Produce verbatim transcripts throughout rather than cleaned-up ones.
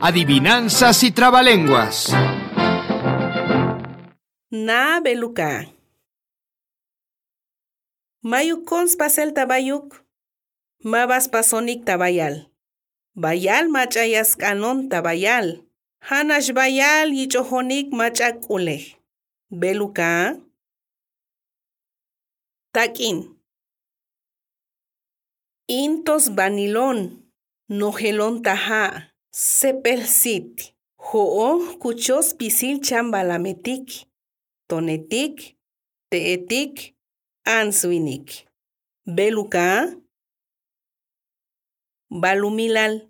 Adivinanzas y trabalenguas. Na beluka. Mayuk cons pasel tabayuk. Mabas pasonik tabayal. Bayal machayas kanon tabayal. Hanash bayal yichohonik machak ule. Beluka. Takin. Intos banilon. Nojelon taha. Sepelsit. Joo kuchos pisil chambalametik. Tonetik. Teetik. Answinik. Beluka. Balumilal.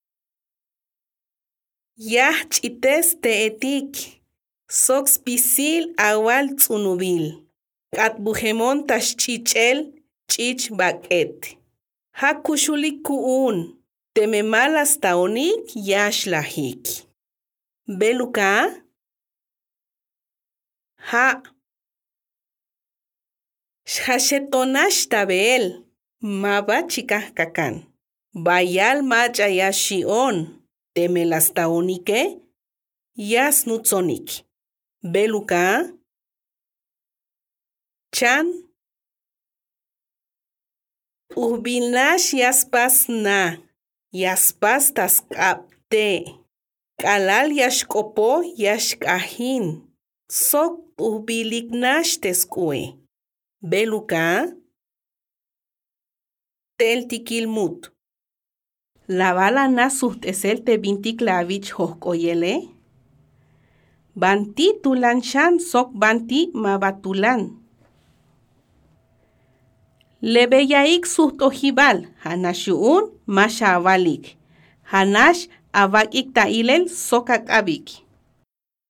Yah chites teetik. Sox pisil awal tsunubil. Katbuhemon tashchichel chich baket. Hakushulik kuun. Tememalas taonik yash lahik. Beluka. Ha. Shashetonash tabel. Maba chikah kakan. Bayal machayashion. Temelas taonike. Yas nutsonik. Beluka. Chan. Uhbinash yaspas na. Yaspas taskapte. Kalal yashkopo yashkahin. Sok uhbiliknash teskue. Beluka. Tel tikilmut. La bala nasut esel te bintik lavich hoskoyele. Banti tulan shan sok banti mabatulan. Lebeyaik suht ojibal, hanashuun masha avalik. Hanash avakik tailel sokak abik.